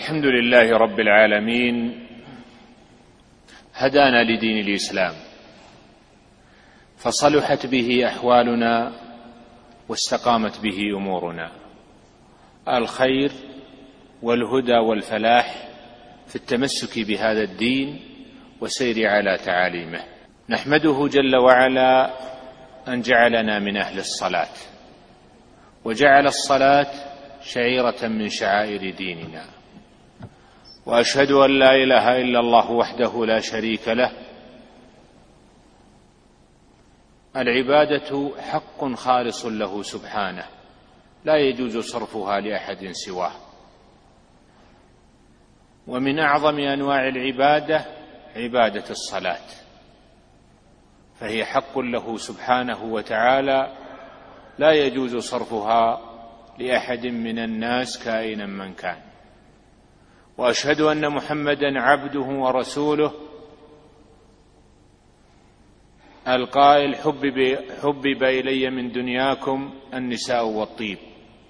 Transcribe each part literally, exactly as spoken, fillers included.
الحمد لله رب العالمين، هدانا لدين الإسلام فصلحت به أحوالنا واستقامت به أمورنا. الخير والهدى والفلاح في التمسك بهذا الدين وسير على تعاليمه. نحمده جل وعلا أن جعلنا من أهل الصلاة، وجعل الصلاة شعيرة من شعائر ديننا، وأشهد أن لا إله إلا الله وحده لا شريك له. العبادة حق خالص له سبحانه، لا يجوز صرفها لأحد سواه. ومن أعظم أنواع العبادة عبادة الصلاة، فهي حق له سبحانه وتعالى، لا يجوز صرفها لأحد من الناس كائنا من كان. وأشهد أن محمدا عبده ورسوله القائل: حبب, حبب إلي من دنياكم النساء والطيب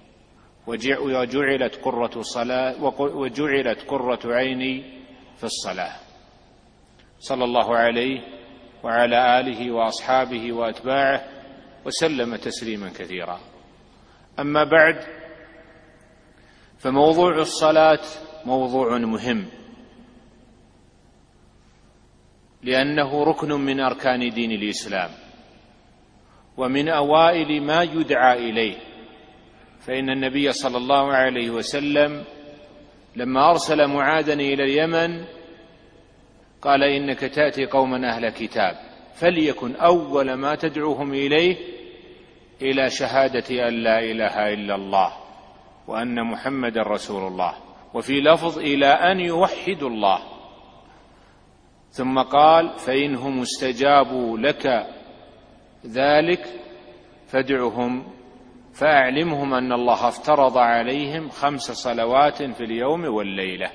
وجعلت قرة صلاة وجعلت قرة عيني في الصلاة. صلى الله عليه وعلى آله وأصحابه وأتباعه وسلم تسليما كثيرا. أما بعد، فموضوع الصلاة موضوع مهم، لأنه ركن من أركان دين الإسلام ومن أوائل ما يدعى إليه. فإن النبي صلى الله عليه وسلم لما أرسل معاذا إلى اليمن قال: إنك تأتي قوما أهل كتاب، فليكن أول ما تدعوهم إليه إلى شهادة أن لا إله إلا الله وأن محمد رسول الله، وفي لفظ إلى أن يوحدوا الله. ثم قال: فإنهم استجابوا لك ذلك فادعهم فأعلمهم أن الله افترض عليهم خمس صلوات في اليوم والليلة.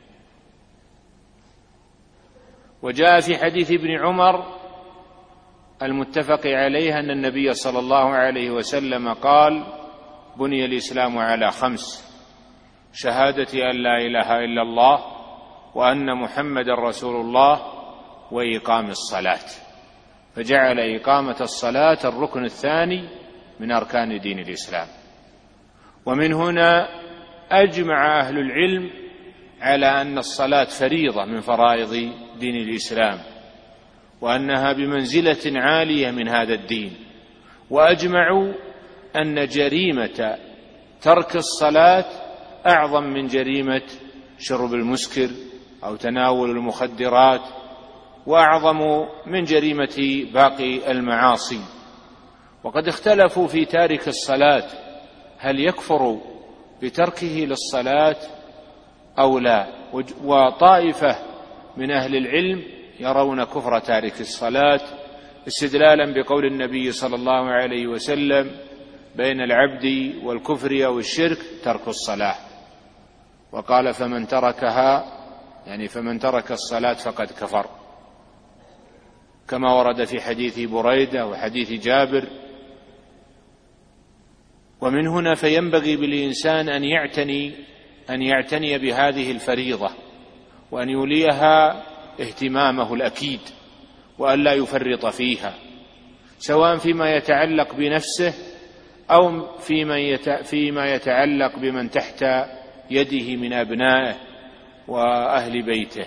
وجاء في حديث ابن عمر المتفق عليه أن النبي صلى الله عليه وسلم قال: بني الإسلام على خمس: شهادة أن لا إله إلا الله وأن محمد رسول الله وإقام الصلاة. فجعل إقامة الصلاة الركن الثاني من أركان دين الإسلام. ومن هنا أجمع أهل العلم على أن الصلاة فريضة من فرائض دين الإسلام، وأنها بمنزلة عالية من هذا الدين. وأجمعوا أن جريمة ترك الصلاة أعظم من جريمة شرب المسكر أو تناول المخدرات، وأعظم من جريمة باقي المعاصي. وقد اختلفوا في تارك الصلاة، هل يكفر بتركه للصلاة أو لا؟ وطائفة من أهل العلم يرون كفر تارك الصلاة استدلالا بقول النبي صلى الله عليه وسلم: بين العبد والكفر أو الشرك ترك الصلاة. وقال: فمن تركها، يعني فمن ترك الصلاة فقد كفر، كما ورد في حديث بريدة وحديث جابر. ومن هنا فينبغي بالإنسان أن يعتني أن يعتني بهذه الفريضة، وأن يوليها اهتمامه الأكيد، وأن لا يفرط فيها، سواء فيما يتعلق بنفسه أو فيما يتعلق بمن تحت يده من أبنائه وأهل بيته.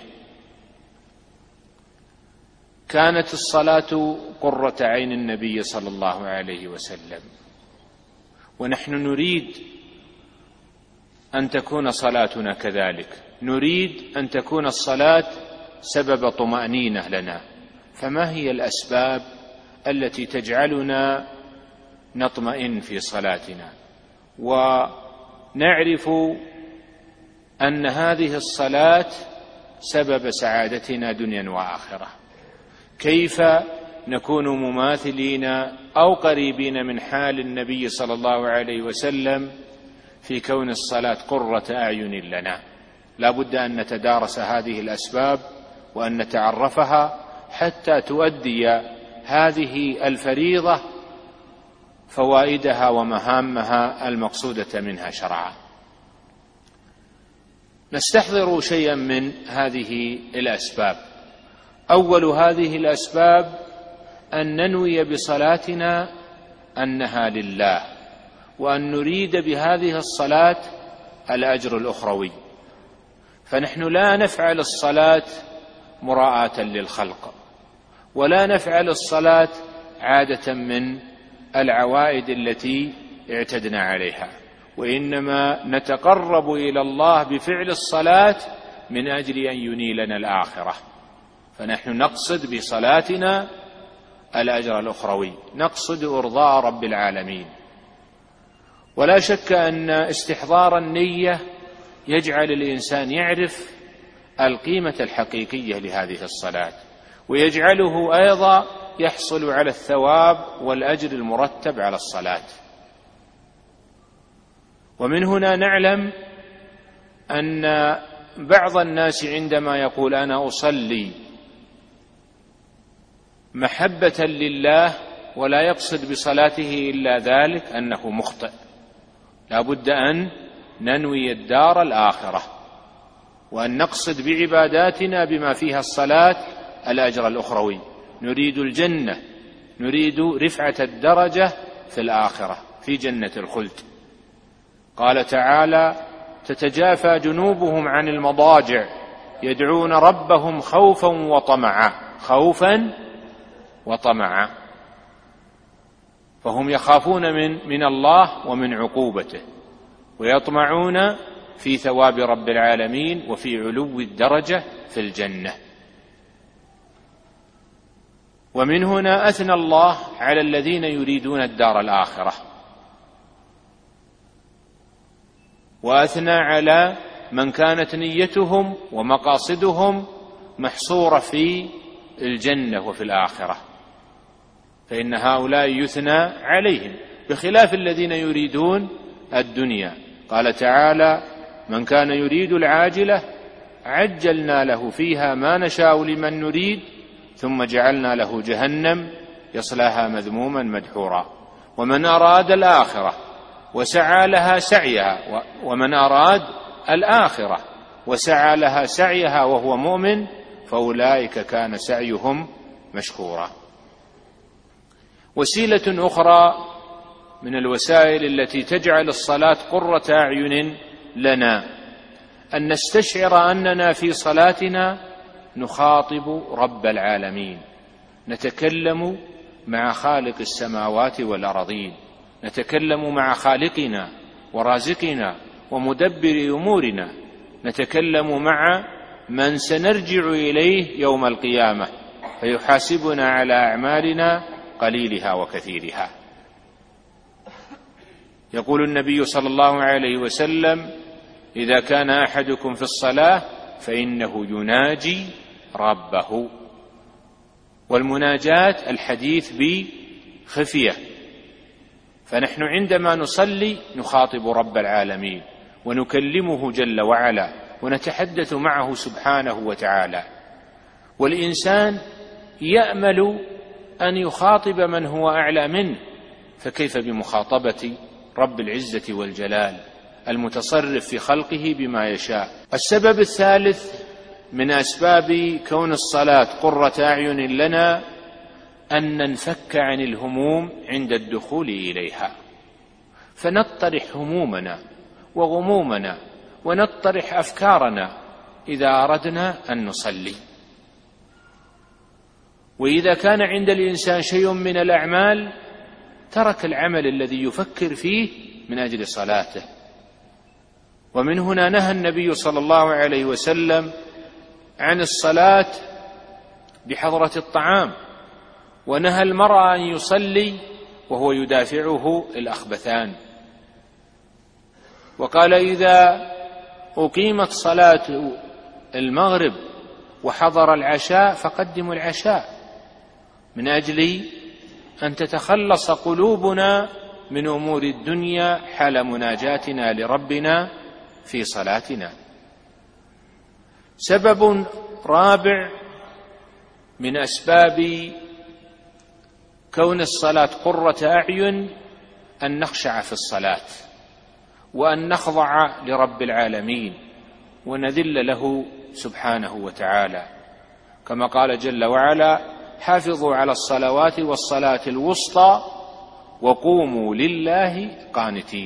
كانت الصلاة قرة عين النبي صلى الله عليه وسلم، ونحن نريد أن تكون صلاتنا كذلك. نريد أن تكون الصلاة سبب طمأنينة لنا. فما هي الأسباب التي تجعلنا نطمئن في صلاتنا ونعرف أن هذه الصلاة سبب سعادتنا دنيا وآخرة؟ كيف نكون مماثلين أو قريبين من حال النبي صلى الله عليه وسلم في كون الصلاة قرة أعين لنا؟ لا بد أن نتدارس هذه الأسباب وأن نتعرفها حتى تؤدي هذه الفريضة فوائدها ومهامها المقصودة منها شرعا. نستحضر شيئا من هذه الأسباب. أول هذه الأسباب أن ننوي بصلاتنا أنها لله، وأن نريد بهذه الصلاة الأجر الأخروي، فنحن لا نفعل الصلاة مراءة للخلق، ولا نفعل الصلاة عادة من العوائد التي اعتدنا عليها، وإنما نتقرب إلى الله بفعل الصلاة من أجل أن ينيلنا الآخرة. فنحن نقصد بصلاتنا الأجر الأخروي، نقصد إرضاء رب العالمين. ولا شك أن استحضار النية يجعل الإنسان يعرف القيمة الحقيقية لهذه الصلاة، ويجعله أيضا يحصل على الثواب والأجر المرتب على الصلاة. ومن هنا نعلم أن بعض الناس عندما يقول أنا أصلي محبة لله ولا يقصد بصلاته إلا ذلك أنه مخطئ. لا بد أن ننوي الدار الآخرة، وأن نقصد بعباداتنا بما فيها الصلاة الأجر الأخروي، نريد الجنة، نريد رفعة الدرجة في الآخرة في جنة الخلد. قال تعالى: تتجافى جنوبهم عن المضاجع يدعون ربهم خوفا وطمعا، خوفا وطمعا، فهم يخافون من من الله ومن عقوبته، ويطمعون في ثواب رب العالمين وفي علو الدرجة في الجنة. ومن هنا أثنى الله على الذين يريدون الدار الآخرة، وأثنى على من كانت نيتهم ومقاصدهم محصورة في الجنة وفي الآخرة، فإن هؤلاء يثنى عليهم بخلاف الذين يريدون الدنيا. قال تعالى: من كان يريد العاجلة عجلنا له فيها ما نشاء لمن نريد ثم جعلنا له جهنم يصلاها مذموما مدحورا. ومن أراد الآخرة وسعى لها سعيها ومن أراد الآخرة وسعى لها سعيها وهو مؤمن فأولئك كان سعيهم مشكورا. وسيلة أخرى من الوسائل التي تجعل الصلاة قرة أعين لنا أن نستشعر أننا في صلاتنا نخاطب رب العالمين، نتكلم مع خالق السماوات والأرضين، نتكلم مع خالقنا ورازقنا ومدبر أمورنا، نتكلم مع من سنرجع إليه يوم القيامة فيحاسبنا على أعمالنا قليلها وكثيرها. يقول النبي صلى الله عليه وسلم: إذا كان أحدكم في الصلاة فإنه يناجي ربه. والمناجاة الحديث بخفية، فنحن عندما نصلي نخاطب رب العالمين ونكلمه جل وعلا ونتحدث معه سبحانه وتعالى. والإنسان يأمل أن يخاطب من هو أعلى منه، فكيف بمخاطبة رب العزة والجلال المتصرف في خلقه بما يشاء. السبب الثالث من أسباب كون الصلاة قرة أعين لنا أن ننفك عن الهموم عند الدخول إليها، فنطرح همومنا وغمومنا ونطرح أفكارنا إذا أردنا أن نصلي. وإذا كان عند الإنسان شيء من الأعمال ترك العمل الذي يفكر فيه من أجل صلاته. ومن هنا نهى النبي صلى الله عليه وسلم عن الصلاة بحضرة الطعام، ونهى المرء أن يصلي وهو يدافعه الأخبثان، وقال: إذا أقيمت صلاة المغرب وحضر العشاء فقدموا العشاء، من أجل أن تتخلص قلوبنا من أمور الدنيا حال مناجاتنا لربنا في صلاتنا. سبب رابع من أسباب كون الصلاة قرة أعين أن نخشع في الصلاة، وأن نخضع لرب العالمين، ونذل له سبحانه وتعالى، كما قال جل وعلا: حافظوا على الصلوات والصلاة الوسطى وقوموا لله قانتين.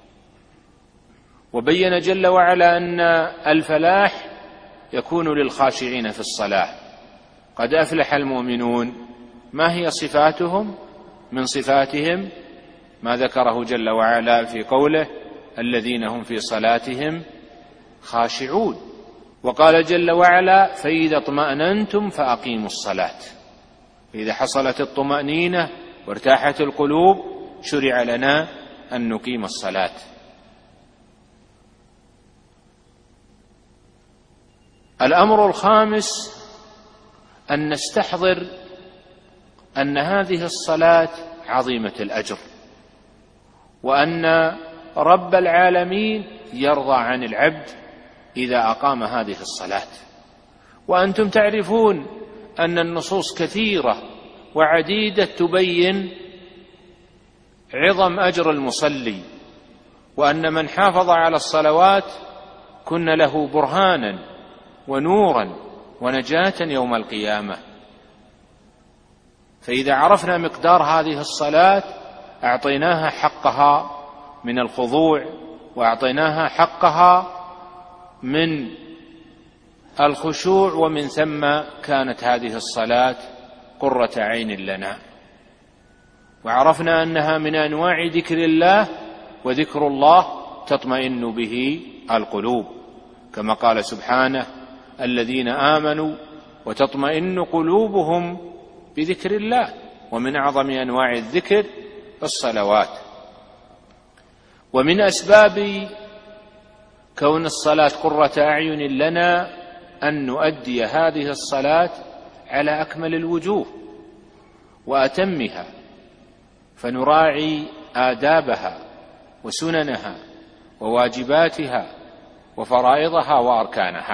وبين جل وعلا أن الفلاح يكون للخاشعين في الصلاة. قد أفلح المؤمنون. ما هي صفاتهم؟ من صفاتهم ما ذكره جل وعلا في قوله: الذين هم في صلاتهم خاشعون. وقال جل وعلا: فإذا اطمأننتم فأقيموا الصلاة. فإذا حصلت الطمأنينة وارتاحت القلوب شرع لنا أن نقيم الصلاة. الأمر الخامس أن نستحضر أن هذه الصلاة عظيمة الأجر، وأن رب العالمين يرضى عن العبد إذا أقام هذه الصلاة. وأنتم تعرفون أن النصوص كثيرة وعديدة تبين عظم أجر المصلي، وأن من حافظ على الصلوات كن له برهانا ونورا ونجاة يوم القيامة. فإذا عرفنا مقدار هذه الصلاة أعطيناها حقها من الخضوع، وأعطيناها حقها من الخشوع، ومن ثم كانت هذه الصلاة قرة عين لنا. وعرفنا أنها من أنواع ذكر الله، وذكر الله تطمئن به القلوب، كما قال سبحانه: الذين آمنوا وتطمئن قلوبهم بذكر الله. ومن أعظم أنواع الذكر الصلوات. ومن أسباب كون الصلاة قرة أعين لنا أن نؤدي هذه الصلاة على أكمل الوجوه وأتمها، فنراعي آدابها وسننها وواجباتها وفرائضها وأركانها.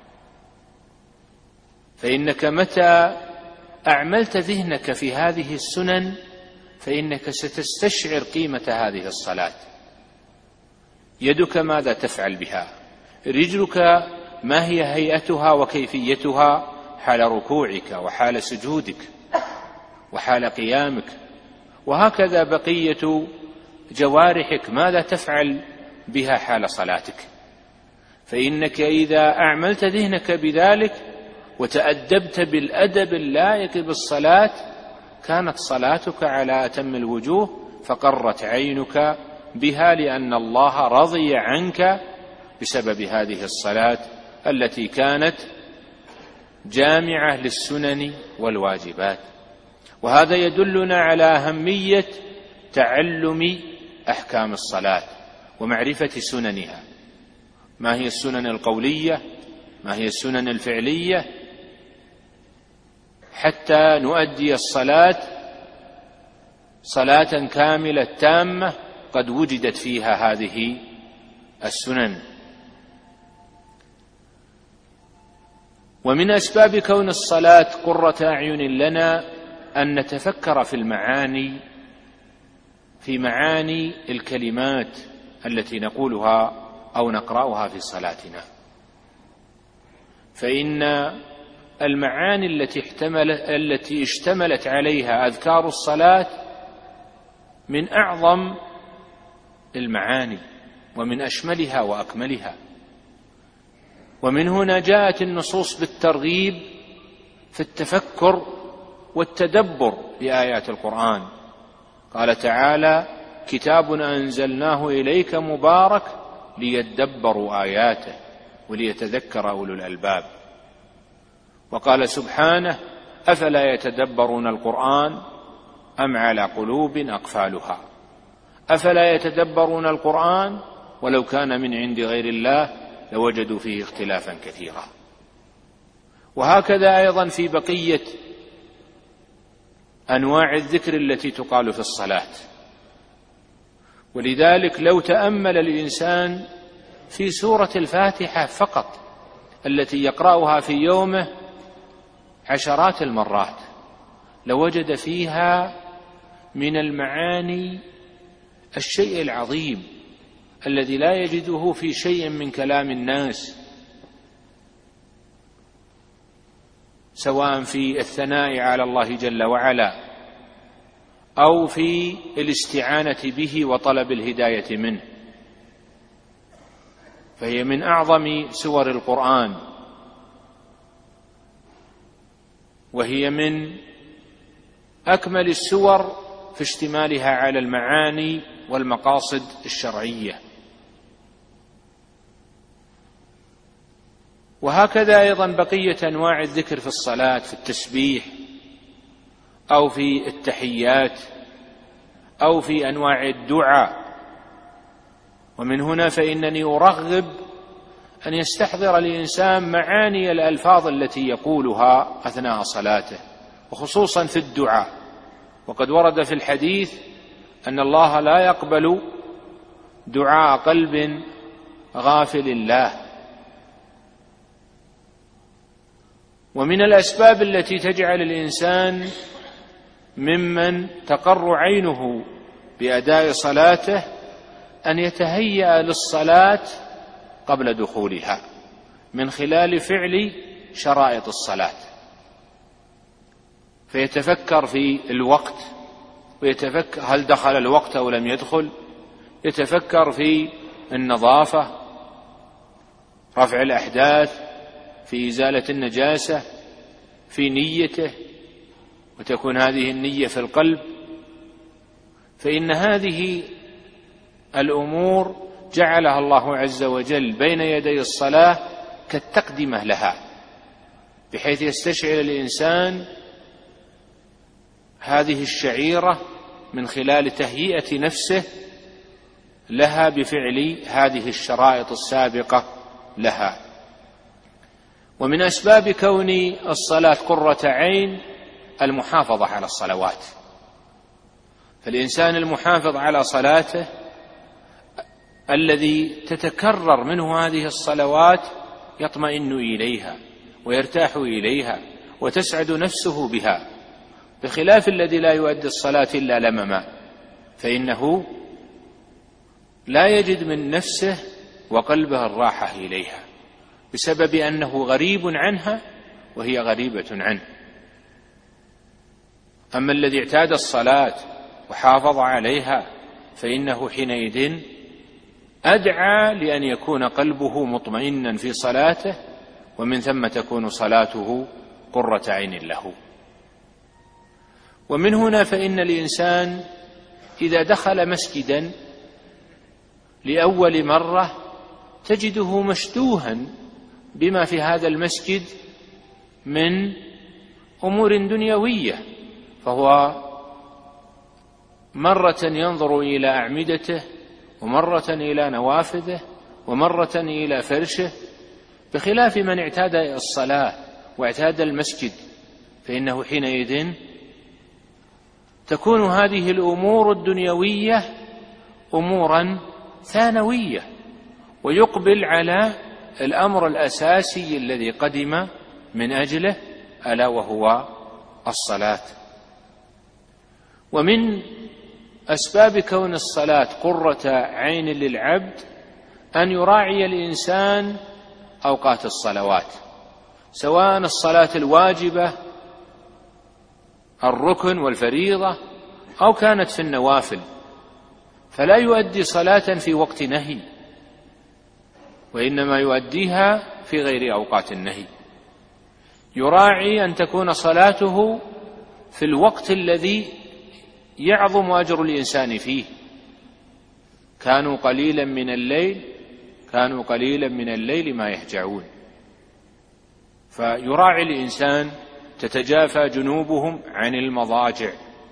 فإنك متى أعملت ذهنك في هذه السنن فإنك ستستشعر قيمة هذه الصلاة. يدك ماذا تفعل بها؟ رجلك ما هي هيئتها وكيفيتها حال ركوعك وحال سجودك وحال قيامك؟ وهكذا بقية جوارحك ماذا تفعل بها حال صلاتك؟ فإنك إذا أعملت ذهنك بذلك وتأدبت بالأدب اللائق بالصلاة كانت صلاتك على أتم الوجوه، فقرت عينك بها، لأن الله رضي عنك بسبب هذه الصلاة التي كانت جامعة للسنن والواجبات. وهذا يدلنا على أهمية تعلم أحكام الصلاة ومعرفة سننها. ما هي السنن القولية؟ ما هي السنن الفعلية؟ حتى نؤدي الصلاة صلاة كاملة تامة قد وجدت فيها هذه السنن. ومن أسباب كون الصلاة قرة أعين لنا أن نتفكر في المعاني في معاني الكلمات التي نقولها أو نقرأها في صلاتنا. فإن المعاني التي احتملت التي اشتملت عليها أذكار الصلاة من أعظم المعاني ومن أشملها وأكملها. ومن هنا جاءت النصوص بالترغيب في التفكر والتدبر بآيات القرآن. قال تعالى: كتاب أنزلناه إليك مبارك ليدبروا آياته وليتذكر أولو الألباب. وقال سبحانه: أفلا يتدبرون القرآن أم على قلوب أقفالها. أفلا يتدبرون القرآن ولو كان من عند غير الله لوجدوا فيه اختلافا كثيرا. وهكذا أيضا في بقية أنواع الذكر التي تقال في الصلاة. ولذلك لو تأمل الإنسان في سورة الفاتحة فقط التي يقرأها في يومه عشرات المرات لوجد فيها من المعاني الشيء العظيم الذي لا يجده في شيء من كلام الناس سواء في الثناء على الله جل وعلا أو في الاستعانة به وطلب الهداية منه، فهي من أعظم سور القرآن، وهي من أكمل السور في اشتمالها على المعاني والمقاصد الشرعية. وهكذا أيضا بقية أنواع الذكر في الصلاة، في التسبيح أو في التحيات أو في أنواع الدعاء. ومن هنا فإنني أرغب أن يستحضر الإنسان معاني الألفاظ التي يقولها أثناء صلاته، وخصوصا في الدعاء. وقد ورد في الحديث أن الله لا يقبل دعاء قلب غافل الله. ومن الأسباب التي تجعل الإنسان ممن تقر عينه بأداء صلاته أن يتهيأ للصلاة قبل دخولها من خلال فعل شرائط الصلاة، فيتفكر في الوقت، ويتفكر هل دخل الوقت أو لم يدخل، يتفكر في النظافة، رفع الأحداث، في إزالة النجاسة، في نيته، وتكون هذه النية في القلب. فإن هذه الأمور جعلها الله عز وجل بين يدي الصلاة كالتقدمة لها، بحيث يستشعر الإنسان هذه الشعيرة من خلال تهيئة نفسه لها بفعل هذه الشرائط السابقة لها. ومن أسباب كون الصلاة قرة عين المحافظة على الصلوات، فالإنسان المحافظ على صلاته الذي تتكرر منه هذه الصلوات يطمئن إليها ويرتاح إليها وتسعد نفسه بها، بخلاف الذي لا يؤدي الصلاة إلا لمما، فإنه لا يجد من نفسه وقلبه الراحة إليها بسبب أنه غريب عنها وهي غريبة عنه. أما الذي اعتاد الصلاة وحافظ عليها فإنه حينئذ أدعى لأن يكون قلبه مطمئنا في صلاته، ومن ثم تكون صلاته قرة عين له. ومن هنا فإن الإنسان إذا دخل مسجدا لأول مرة تجده مشدوها بما في هذا المسجد من أمور دنيوية، فهو مرة ينظر إلى أعمدته، ومرة إلى نوافذه، ومرة إلى فرشه، بخلاف من اعتاد الصلاة واعتاد المسجد، فإنه حينئذ تكون هذه الأمور الدنيوية أمورا ثانوية، ويقبل على الأمر الأساسي الذي قدم من أجله، ألا وهو الصلاة. ومن أسباب كون الصلاة قرة عين للعبد أن يراعي الإنسان أوقات الصلوات، سواء الصلاة الواجبة الركن والفريضة أو كانت في النوافل، فلا يؤدي صلاة في وقت نهي، وإنما يؤديها في غير أوقات النهي. يراعي أن تكون صلاته في الوقت الذي يعظم أجر الإنسان فيه. كانوا قليلا من الليل كانوا قليلا من الليل ما يهجعون، فيراعي الإنسان تتجافى جنوبهم عن المضاجع.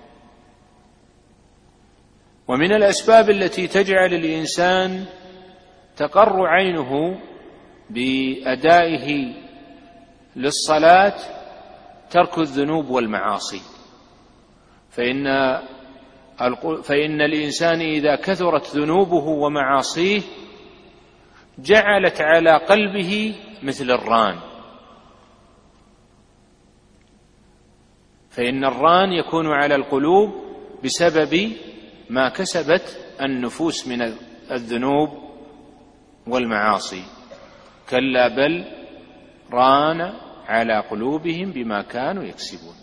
ومن الأسباب التي تجعل الإنسان تقر عينه بأدائه للصلاة ترك الذنوب والمعاصي، فإن فإن الإنسان إذا كثرت ذنوبه ومعاصيه جعلت على قلبه مثل الران، فإن الران يكون على القلوب بسبب ما كسبت النفوس من الذنوب والمعاصي. كلا بل ران على قلوبهم بما كانوا يكسبون.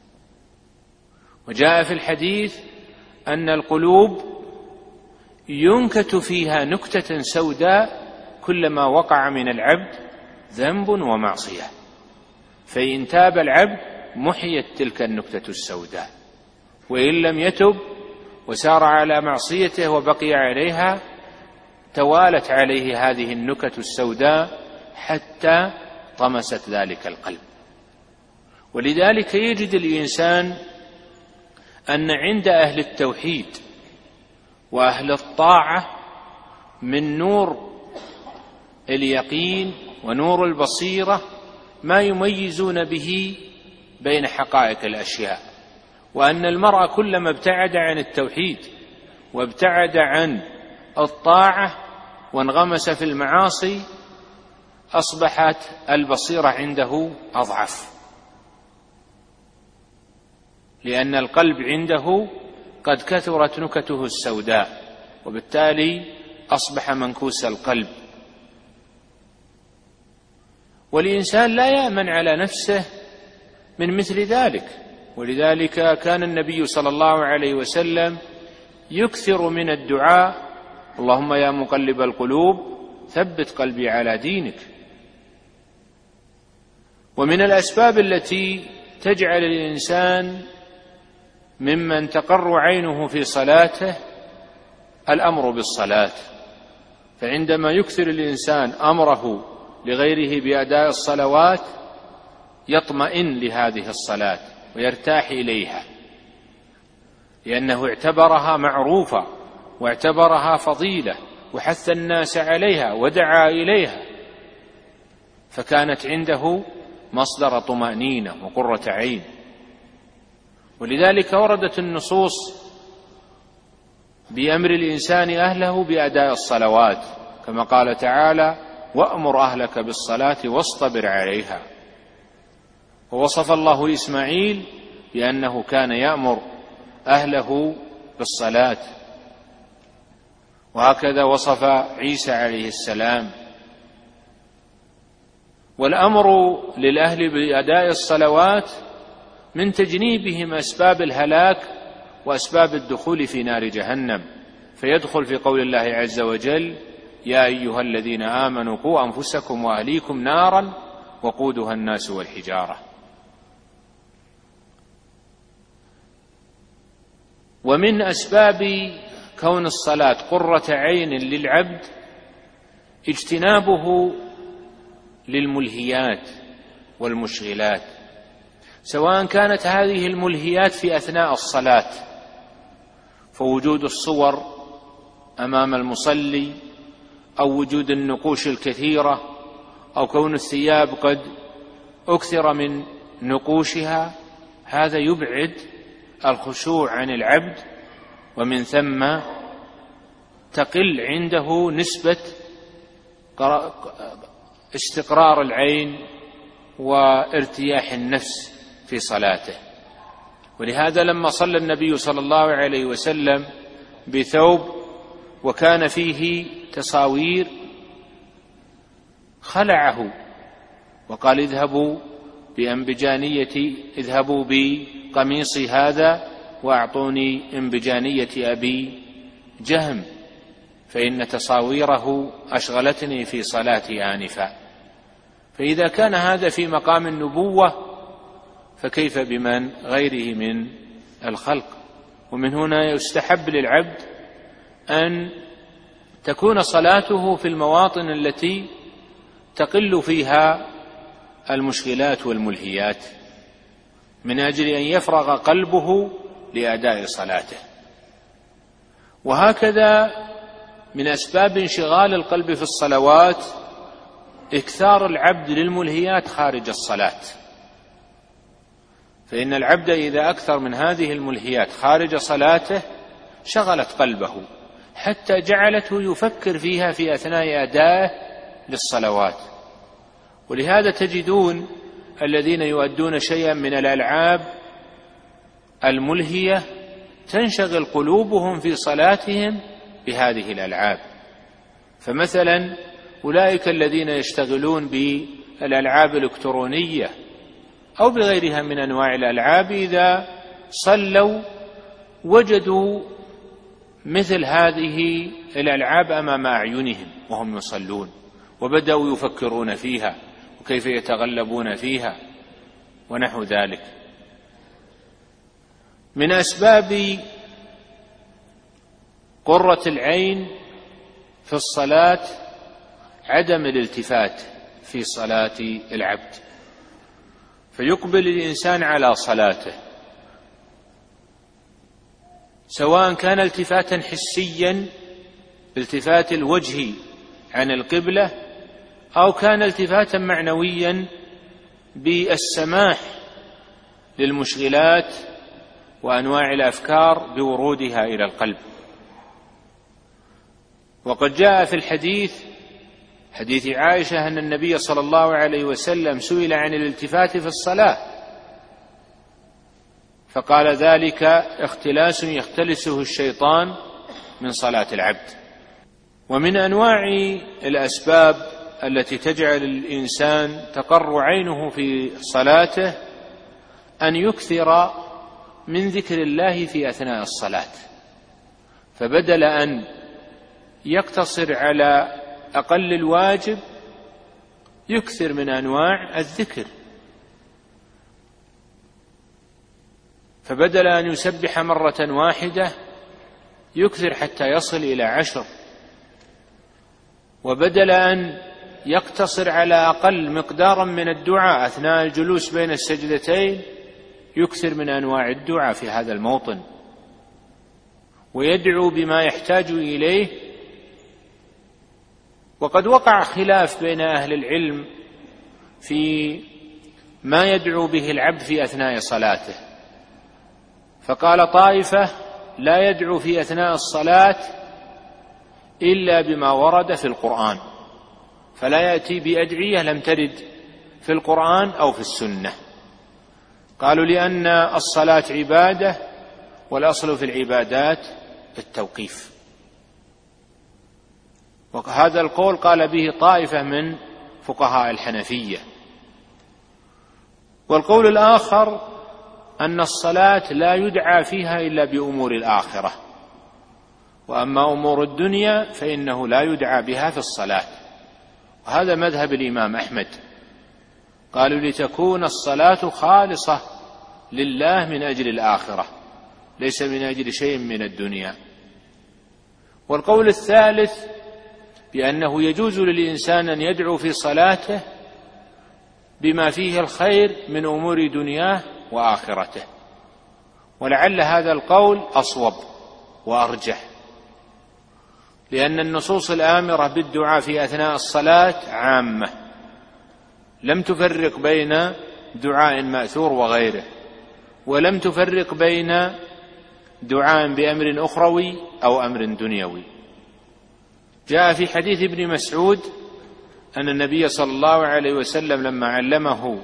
وجاء في الحديث أن القلوب ينكت فيها نكتة سوداء كلما وقع من العبد ذنب ومعصية، فإن تاب العبد محيت تلك النكتة السوداء، وإن لم يتب وسار على معصيته وبقي عليها توالت عليه هذه النكت السوداء حتى طمست ذلك القلب. ولذلك يجد الإنسان أن عند أهل التوحيد وأهل الطاعة من نور اليقين ونور البصيرة ما يميزون به بين حقائق الأشياء، وأن المرء كلما ابتعد عن التوحيد وابتعد عن الطاعة وانغمس في المعاصي أصبحت البصيرة عنده أضعف، لأن القلب عنده قد كثرت نكته السوداء، وبالتالي أصبح منكوس القلب. والإنسان لا يأمن على نفسه من مثل ذلك، ولذلك كان النبي صلى الله عليه وسلم يكثر من الدعاء: اللهم يا مقلب القلوب ثبت قلبي على دينك. ومن الأسباب التي تجعل الإنسان ممن تقر عينه في صلاته الأمر بالصلاة، فعندما يكثر الإنسان أمره لغيره بأداء الصلوات يطمئن لهذه الصلاة ويرتاح إليها، لأنه اعتبرها معروفة واعتبرها فضيلة وحث الناس عليها ودعا إليها، فكانت عنده مصدر طمأنينة وقرة عين. ولذلك وردت النصوص بأمر الإنسان أهله بأداء الصلوات، كما قال تعالى: وأمر أهلك بالصلاة واصطبر عليها. ووصف الله إسماعيل بأنه كان يأمر أهله بالصلاة، وهكذا وصف عيسى عليه السلام. والأمر للأهل بأداء الصلوات من تجنيبهم أسباب الهلاك وأسباب الدخول في نار جهنم، فيدخل في قول الله عز وجل: يا أيها الذين آمنوا قوا أنفسكم وأهليكم نارا وقودها الناس والحجارة. ومن أسباب كون الصلاة قرة عين للعبد اجتنابه للملهيات والمشغلات، سواء كانت هذه الملهيات في أثناء الصلاة، فوجود الصور أمام المصلي، أو وجود النقوش الكثيرة، أو كون الثياب قد أكثر من نقوشها، هذا يبعد الخشوع عن العبد، ومن ثم تقل عنده نسبة استقرار العين وارتياح النفس في صلاته. ولهذا لما صلى النبي صلى الله عليه وسلم بثوب وكان فيه تصاوير خلعه وقال: اذهبوا بأنبجانية اذهبوا بقميصي هذا وأعطوني أنبجانية أبي جهم، فإن تصاويره أشغلتني في صلاتي آنفا. فإذا كان هذا في مقام النبوة فكيف بمن غيره من الخلق؟ ومن هنا يستحب للعبد أن تكون صلاته في المواطن التي تقل فيها المشغلات والملهيات، من أجل أن يفرغ قلبه لأداء صلاته. وهكذا من أسباب انشغال القلب في الصلوات إكثار العبد للملهيات خارج الصلاة، فإن العبد إذا أكثر من هذه الملهيات خارج صلاته شغلت قلبه حتى جعلته يفكر فيها في أثناء أدائه للصلوات. ولهذا تجدون الذين يؤدون شيئا من الألعاب الملهية تنشغل قلوبهم في صلاتهم بهذه الألعاب. فمثلا أولئك الذين يشتغلون الألعاب الإلكترونية أو بغيرها من أنواع الألعاب إذا صلوا وجدوا مثل هذه الألعاب أمام أعينهم وهم يصلون، وبدأوا يفكرون فيها وكيف يتغلبون فيها ونحو ذلك. من أسباب قرة العين في الصلاة عدم الالتفات في صلاة العبد، فيقبل الإنسان على صلاته سواء كان التفاتا حسيا التفات الوجه عن القبلة أو كان التفاتا معنويا بالسماح للمشغلات وأنواع الأفكار بورودها إلى القلب. وقد جاء في الحديث حديث عائشة أن النبي صلى الله عليه وسلم سئل عن الالتفات في الصلاة فقال ذلك اختلاس يختلسه الشيطان من صلاة العبد. ومن أنواع الأسباب التي تجعل الإنسان تقر عينه في صلاته أن يكثر من ذكر الله في أثناء الصلاة، فبدل أن يقتصر على أقل الواجب يكثر من أنواع الذكر، فبدل أن يسبح مرة واحدة يكثر حتى يصل إلى عشر، وبدل أن يقتصر على أقل مقدارا من الدعاء أثناء الجلوس بين السجدتين يكثر من أنواع الدعاء في هذا الموطن، ويدعو بما يحتاج إليه. وقد وقع خلاف بين أهل العلم في ما يدعو به العبد في أثناء صلاته، فقال طائفة لا يدعو في أثناء الصلاة إلا بما ورد في القرآن، فلا يأتي بأدعية لم ترد في القرآن أو في السنة. قالوا لأن الصلاة عبادة والأصل في العبادات التوقيف، وهذا القول قال به طائفة من فقهاء الحنفية. والقول الآخر أن الصلاة لا يدعى فيها إلا بأمور الآخرة، وأما أمور الدنيا فإنه لا يدعى بها في الصلاة، وهذا مذهب الإمام أحمد. قالوا لتكون الصلاة خالصة لله من أجل الآخرة ليس من أجل شيء من الدنيا. والقول الثالث بأنه يجوز للإنسان أن يدعو في صلاته بما فيه الخير من أمور دنياه وآخرته، ولعل هذا القول أصوب وأرجح، لأن النصوص الآمرة بالدعاء في أثناء الصلاة عامة لم تفرق بين دعاء مأثور وغيره، ولم تفرق بين دعاء بأمر أخروي أو أمر دنيوي. جاء في حديث ابن مسعود أن النبي صلى الله عليه وسلم لما علمه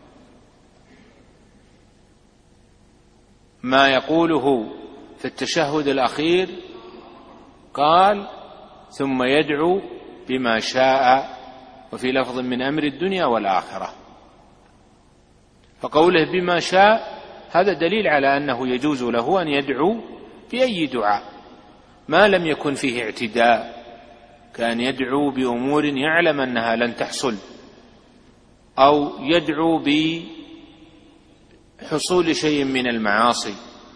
ما يقوله في التشهد الأخير قال ثم يدعو بما شاء، وفي لفظ من أمر الدنيا والآخرة. فقوله بما شاء هذا دليل على أنه يجوز له أن يدعو بأي دعاء ما لم يكن فيه اعتداء، كان يدعو بأمور يعلم أنها لن تحصل، أو يدعو بحصول شيء من المعاصي،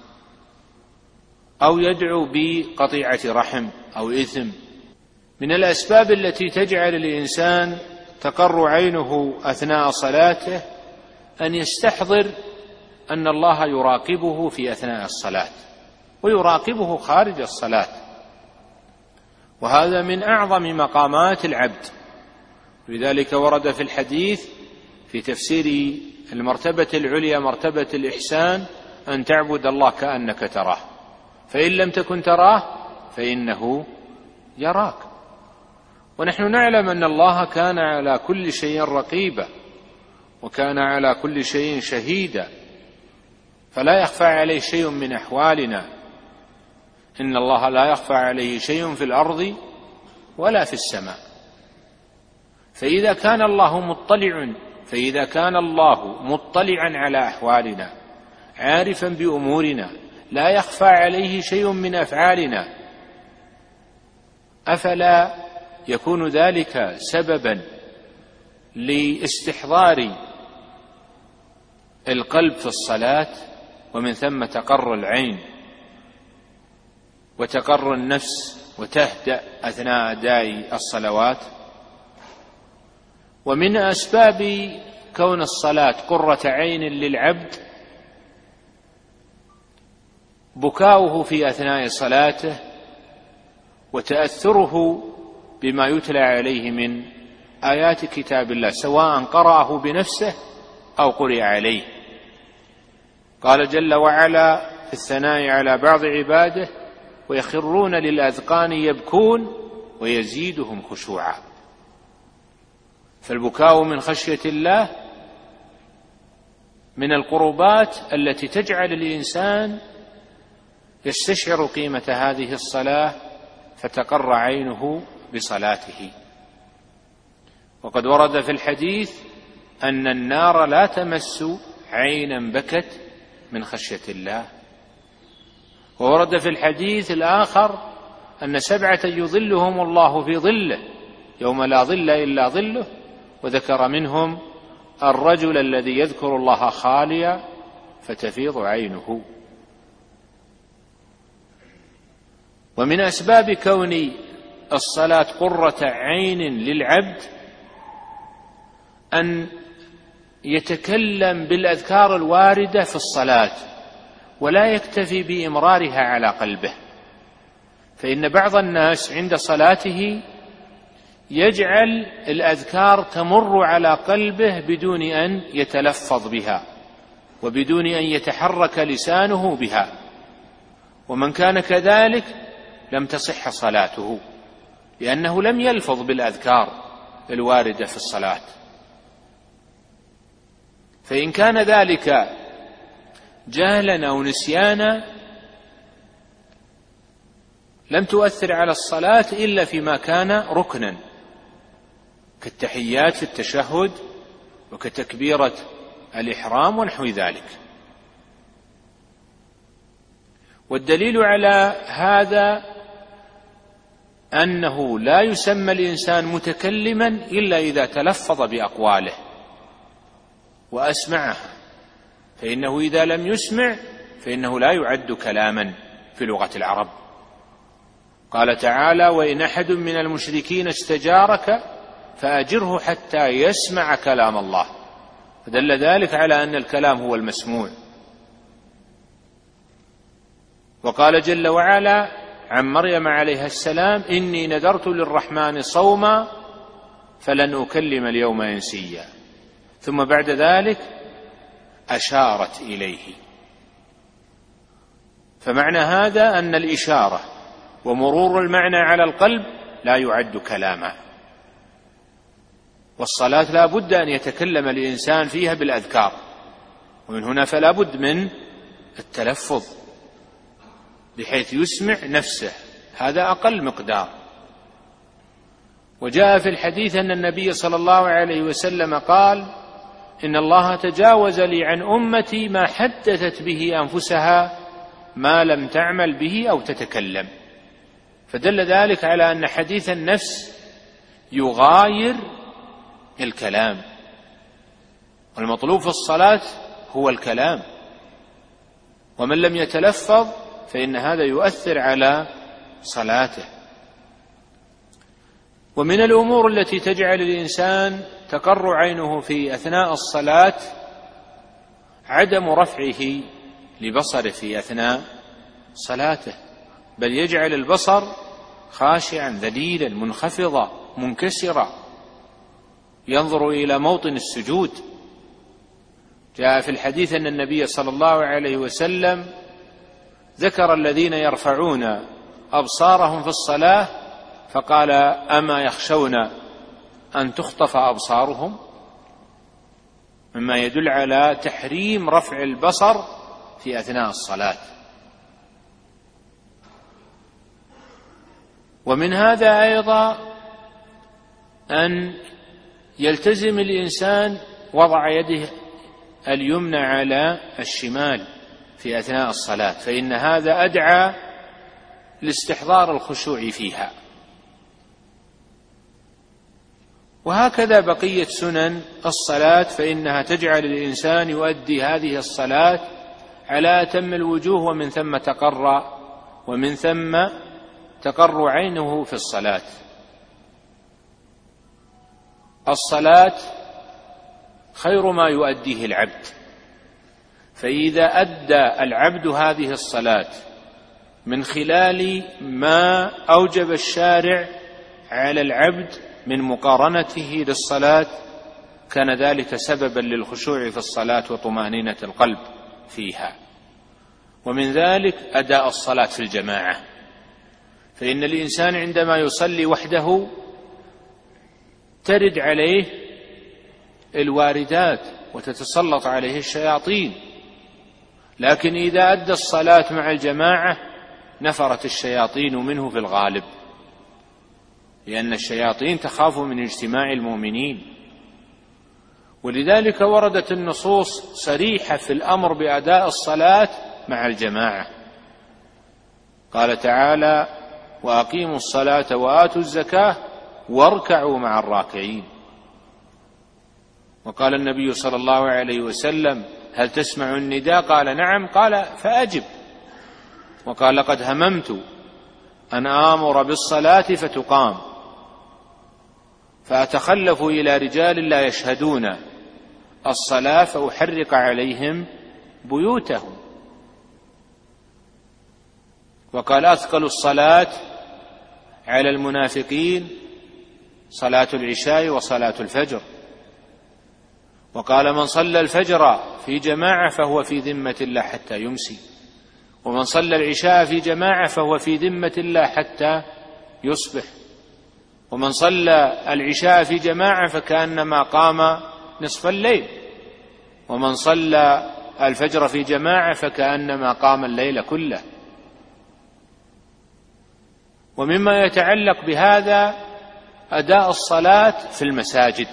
أو يدعو بقطيعة رحم أو إثم. من الأسباب التي تجعل الإنسان تقر عينه أثناء صلاته أن يستحضر أن الله يراقبه في أثناء الصلاة ويراقبه خارج الصلاة، وهذا من أعظم مقامات العبد. لذلك ورد في الحديث في تفسير المرتبة العليا مرتبة الإحسان أن تعبد الله كأنك تراه، فإن لم تكن تراه فإنه يراك. ونحن نعلم أن الله كان على كل شيء رقيبا وكان على كل شيء شهيدا، فلا يخفى عليه شيء من أحوالنا. إن الله لا يخفى عليه شيء في الأرض ولا في السماء. فإذا كان الله مطلع فإذا كان الله مطلعا على أحوالنا عارفا بأمورنا لا يخفى عليه شيء من أفعالنا، أفلا يكون ذلك سببا لاستحضار القلب في الصلاة، ومن ثم تقر العين وتقر النفس وتهدأ أثناء أداء الصلوات؟ ومن أسباب كون الصلاة قرة عين للعبد بكاؤه في أثناء صلاته وتأثره بما يتلى عليه من آيات كتاب الله، سواء قرأه بنفسه أو قرئ عليه. قال جل وعلا في الثناء على بعض عباده: ويخرون للأذقان يبكون ويزيدهم خشوعا. فالبكاء من خشية الله من القربات التي تجعل الإنسان يستشعر قيمة هذه الصلاة فتقر عينه بصلاته. وقد ورد في الحديث أن النار لا تمس عينا بكت من خشية الله. وورد في الحديث الآخر أن سبعة يظلهم الله في ظله يوم لا ظل إلا ظله، وذكر منهم الرجل الذي يذكر الله خاليا فتفيض عينه. ومن أسباب كون الصلاة قرة عين للعبد أن يتكلم بالأذكار الواردة في الصلاة ولا يكتفي بإمرارها على قلبه، فإن بعض الناس عند صلاته يجعل الأذكار تمر على قلبه بدون أن يتلفظ بها وبدون أن يتحرك لسانه بها، ومن كان كذلك لم تصح صلاته، لأنه لم يلفظ بالأذكار الواردة في الصلاة. فإن كان ذلك جهلا أو نسيانا لم تؤثر على الصلاة إلا فيما كان ركنا، كالتحيات في التشهد وكتكبيرة الإحرام ونحو ذلك. والدليل على هذا أنه لا يسمى الإنسان متكلما إلا إذا تلفظ بأقواله وأسمعها، فإنه إذا لم يسمع فإنه لا يعد كلاما في لغة العرب. قال تعالى: وإن أحد من المشركين استجارك فأجره حتى يسمع كلام الله، فدل ذلك على أن الكلام هو المسموع. وقال جل وعلا عن مريم عليها السلام: إني نذرت للرحمن صوما فلن أكلم اليوم إنسيا. ثم بعد ذلك أشارت إليه. فمعنى هذا أن الإشارة ومرور المعنى على القلب لا يعد كلاما، والصلاة لا بد أن يتكلم الإنسان فيها بالأذكار، ومن هنا فلا بد من التلفظ بحيث يسمع نفسه، هذا أقل مقدار. وجاء في الحديث أن النبي صلى الله عليه وسلم قال: إن الله تجاوز لي عن أمتي ما حدثت به أنفسها ما لم تعمل به أو تتكلم. فدل ذلك على أن حديث النفس يغاير الكلام، والمطلوب في الصلاة هو الكلام، ومن لم يتلفظ فإن هذا يؤثر على صلاته. ومن الأمور التي تجعل الإنسان تقر عينه في أثناء الصلاة عدم رفعه لبصره في أثناء صلاته، بل يجعل البصر خاشعا ذليلا منخفضا منكسرا ينظر إلى موطن السجود. جاء في الحديث أن النبي صلى الله عليه وسلم ذكر الذين يرفعون أبصارهم في الصلاة فقال: أما يخشون أن تخطف أبصارهم، مما يدل على تحريم رفع البصر في أثناء الصلاة. ومن هذا أيضا أن يلتزم الإنسان وضع يده اليمنى على الشمال في أثناء الصلاة، فإن هذا أدعى لاستحضار الخشوع فيها. وهكذا بقية سنن الصلاة، فإنها تجعل الإنسان يؤدي هذه الصلاة على أتم الوجوه، ومن ثم تقر ومن ثم تقر عينه في الصلاة. الصلاة خير ما يؤديه العبد، فإذا أدى العبد هذه الصلاة من خلال ما أوجب الشارع على العبد من مقارنته للصلاة، كان ذلك سببا للخشوع في الصلاة وطمأنينة القلب فيها. ومن ذلك أداء الصلاة في الجماعة، فإن الإنسان عندما يصلي وحده ترد عليه الواردات وتتسلط عليه الشياطين، لكن إذا أدى الصلاة مع الجماعة نفرت الشياطين منه في الغالب، لأن الشياطين تخاف من اجتماع المؤمنين. ولذلك وردت النصوص صريحة في الأمر بأداء الصلاة مع الجماعة. قال تعالى: وأقيموا الصلاة وآتوا الزكاة واركعوا مع الراكعين. وقال النبي صلى الله عليه وسلم: هل تسمع النداء؟ قال: نعم. قال: فأجب. وقال: لقد هممت أن آمر بالصلاة فتقام فأتخلف إلى رجال لا يشهدون الصلاة فأحرق عليهم بيوتهم. وقال: أثقل الصلاة على المنافقين صلاة العشاء وصلاة الفجر. وقال: من صلى الفجر في جماعة فهو في ذمة الله حتى يمسي، ومن صلى العشاء في جماعة فهو في ذمة الله حتى يصبح، ومن صلى العشاء في جماعة فكأنما قام نصف الليل، ومن صلى الفجر في جماعة فكأنما قام الليل كله. ومما يتعلق بهذا أداء الصلاة في المساجد،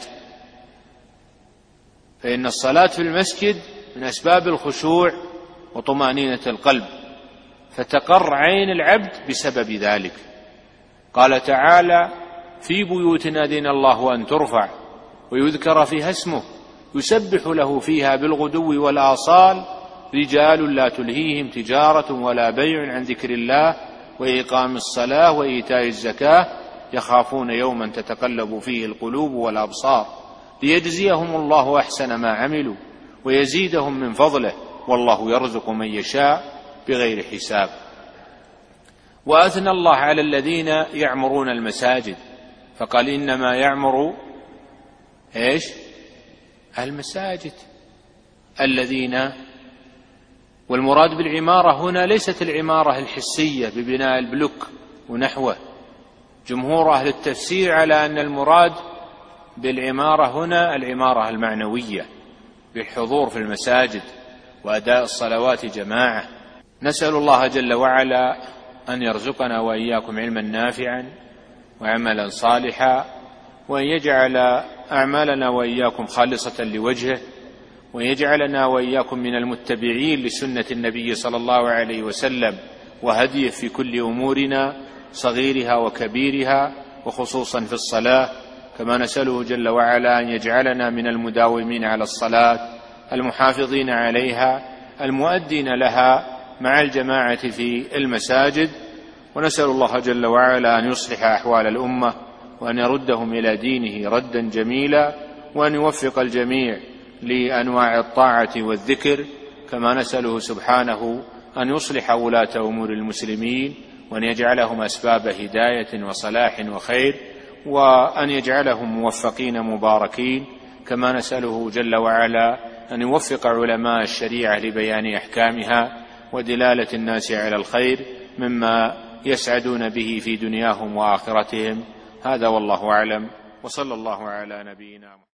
فإن الصلاة في المسجد من أسباب الخشوع وطمأنينة القلب، فتقر عين العبد بسبب ذلك. قال تعالى: في بيوت أذن الله أن ترفع ويذكر فيها اسمه يسبح له فيها بالغدو والآصال رجال لا تلهيهم تجارة ولا بيع عن ذكر الله وإقام الصلاة وإيتاء الزكاة يخافون يوما تتقلب فيه القلوب والأبصار ليجزيهم الله أحسن ما عملوا ويزيدهم من فضله والله يرزق من يشاء بغير حساب. وأثنى الله على الذين يعمرون المساجد فقال: إنما يعمر إيش؟ المساجد الذين. والمراد بالعمارة هنا ليست العمارة الحسية ببناء البلوك ونحوه. جمهور أهل التفسير على أن المراد بالعمارة هنا العمارة المعنوية بالحضور في المساجد وأداء الصلوات جماعة. نسأل الله جل وعلا أن يرزقنا وإياكم علما نافعا وعملا صالحا، وأن يجعل أعمالنا وإياكم خالصة لوجهه، وأن يجعلنا وإياكم من المتبعين لسنة النبي صلى الله عليه وسلم وهديه في كل أمورنا صغيرها وكبيرها وخصوصا في الصلاة، كما نسأله جل وعلا أن يجعلنا من المداومين على الصلاة المحافظين عليها المؤدين لها مع الجماعة في المساجد. ونسأل الله جل وعلا أن يصلح أحوال الأمة وأن يردهم إلى دينه ردا جميلا، وأن يوفق الجميع لأنواع الطاعة والذكر، كما نسأله سبحانه أن يصلح ولاة أمور المسلمين وأن يجعلهم أسباب هداية وصلاح وخير، وأن يجعلهم موفقين مباركين، كما نسأله جل وعلا أن يوفق علماء الشريعة لبيان أحكامها ودلالة الناس على الخير مما يسعدون به في دنياهم وآخرتهم. هذا والله أعلم، وصلى الله على نبينا محمد.